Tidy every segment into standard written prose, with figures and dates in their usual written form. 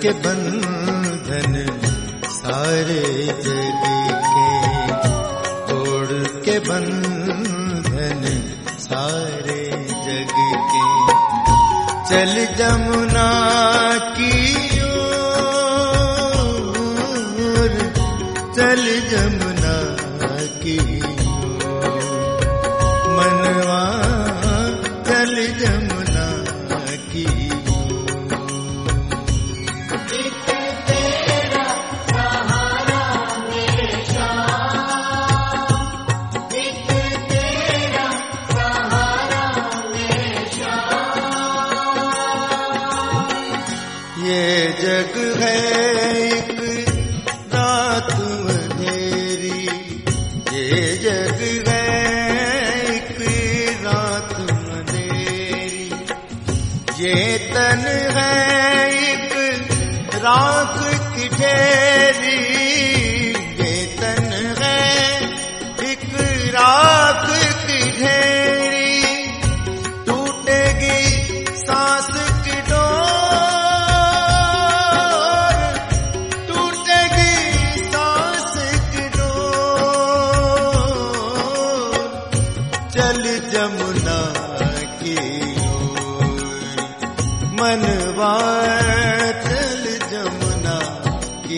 के बंधन सारे जग के, तोड़ के बंधन सारे जग के। चल जमुना की ओर, चल जमुना की ओर, मनवा चल जमुना की ओर। ये जग है एक रात अंधेरी, ये जग है एक रात अंधेरी। ये तन है एक राख की ढेरी, ये तन है एक राख की ढेरी। टूटेगी सांस की डोर, टूटेगी सांस की डोर। चल जमुना की ओर, मनवा चल जमुना की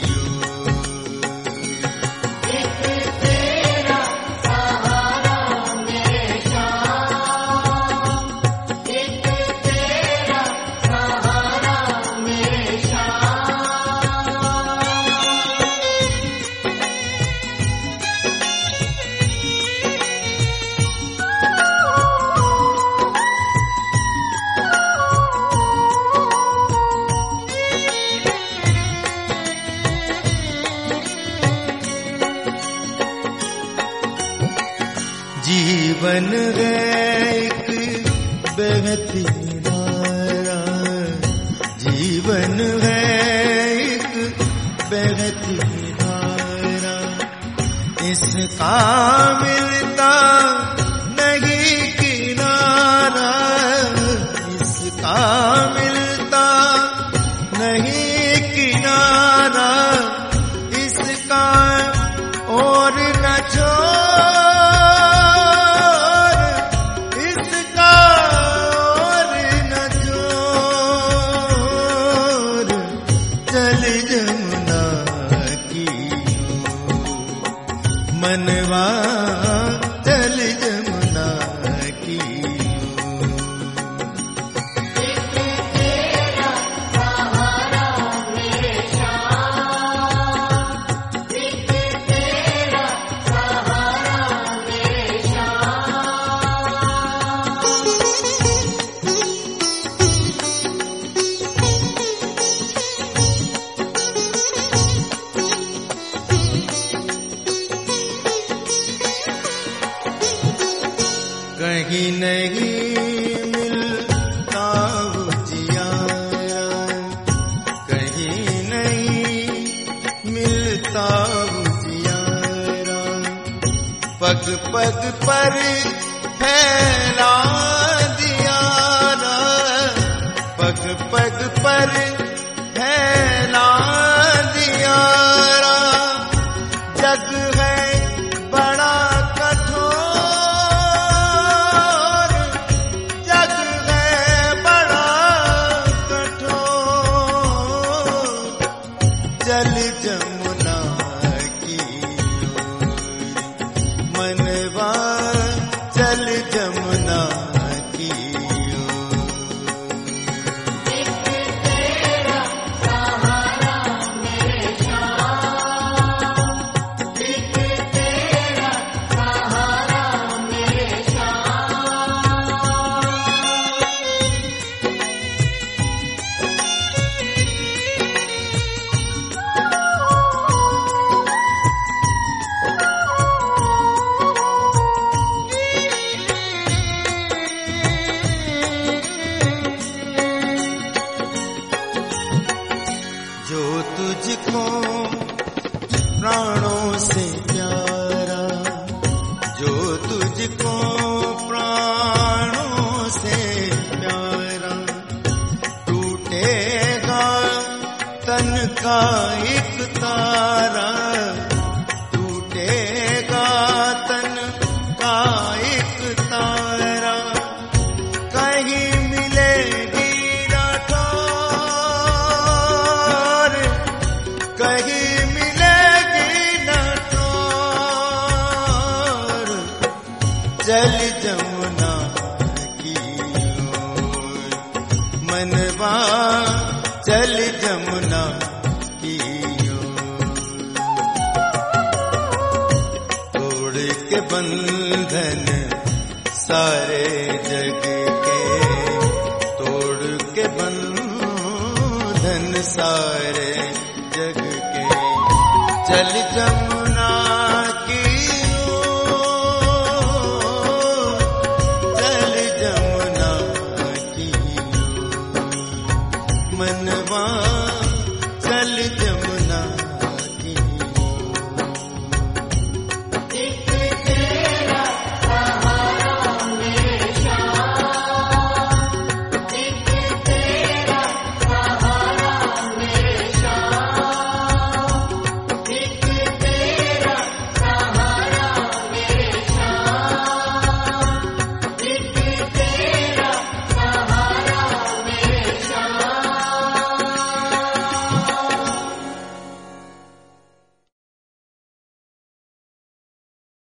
जीवन है एक बहती धारा, जीवन है एक बहती धारा। इसका मिलता नहीं किनारा, इसका मिलता नहीं किनारा। इसका और न छोड़, इसका और न छोड़। चल जमुना की ओर, मनवा चल जमुना की ओर। कहीं नहीं मिलता उजियारा, कहीं नहीं मिलता उजियारा। पग पग पर फैला दियारा, पग पग पर फैला दियारा। जग है बड़ा कठोर, जग है बड़ा कठोर। चल जमुना की ओर, मनवा चल जमुना की ओर। तुझको प्राणों से प्यारा, जो तुझको प्राणों से प्यारा, टूटेगा का एक तारा, टूटेगा तन का एक तारा, कहीं मिलेगी ना ठोर, कहीं मिलेगी ना ठोर। चल जमुना की ओर मनवा, चल जमुना की ओर। तोड़ के बंधन सारे जग के, तोड़ के बंधन सारे जग के, चल जमुना